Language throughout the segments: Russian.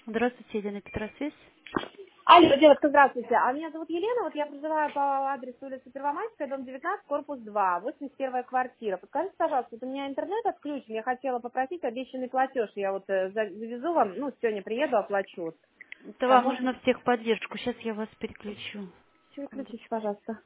Здравствуйте, Елена Петросвязь. Алло, девушка, здравствуйте. А меня зовут Елена, вот я проживаю по адресу улица Первомайская, дом 19, корпус 2, 81 квартира. Подскажите, пожалуйста, вот у меня интернет отключен, я хотела попросить обещанный платеж. Я вот завезу вам, ну, сегодня приеду, оплачу. Это Там вам можно нужно в техподдержку. Сейчас я вас переключу. выключить, Секундочку. пожалуйста.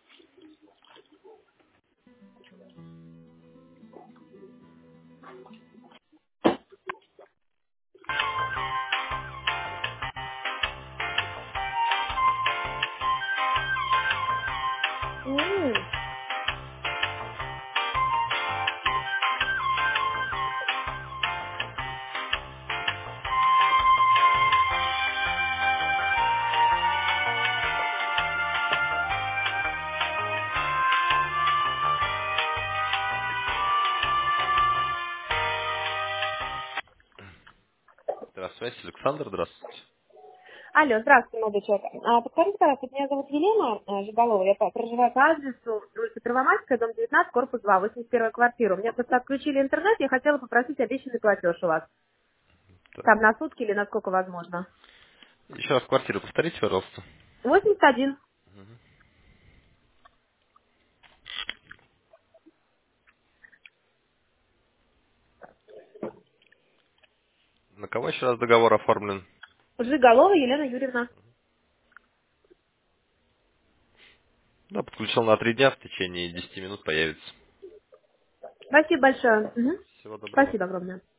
М. Здравствуйте, Александр, здравствуйте. Алло, здравствуйте, молодой человек. Подскажите, пожалуйста, меня зовут Елена Жиголова, я проживаю по адресу улица Первомайская, дом 19, корпус 2, 81 квартира. У меня просто отключили интернет, я хотела попросить обещанный платеж у вас. Так. Там на сутки или насколько возможно. Еще раз квартиру повторите, пожалуйста. 81. На кого еще раз договор оформлен? Жиголова Елена Юрьевна. Да, подключил на 3 дня, в течение 10 минут появится. Спасибо большое. Мгм. Всего доброго. Спасибо огромное.